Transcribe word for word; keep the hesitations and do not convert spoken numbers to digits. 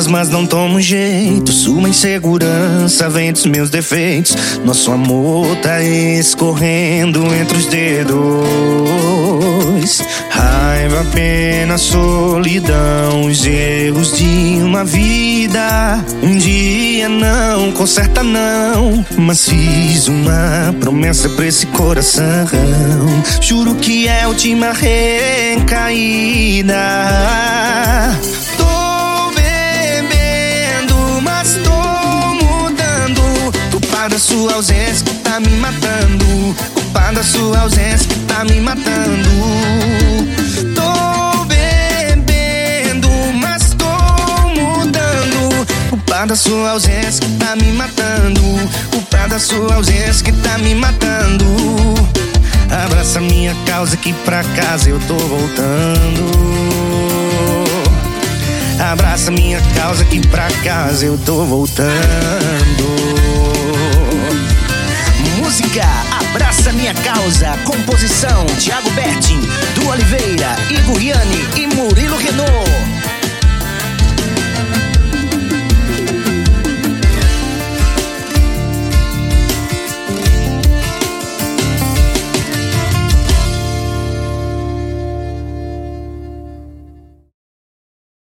palavras, mas não tomo jeito. Sua insegurança vem dos meus defeitos. Nosso amor tá escorrendo entre os dedos. Raiva, pena, solidão, os erros de uma vida. Um dia não conserta não, mas fiz uma promessa pra esse coração. Juro que é a última recaída. Tô bebendo, mas tô mudando. Culpa da sua ausência que tá me matando. Culpa da sua ausência que tá me matando. Tô bebendo, mas tô mudando. Culpa da sua ausência que tá me matando. Culpa da sua ausência que tá me matando. Abraça minha causa que pra casa eu tô voltando. Abraça minha causa que pra casa eu tô voltando. Música Abraça Minha Causa, composição Thiago Bertin, Du Oliveira, Igor Yane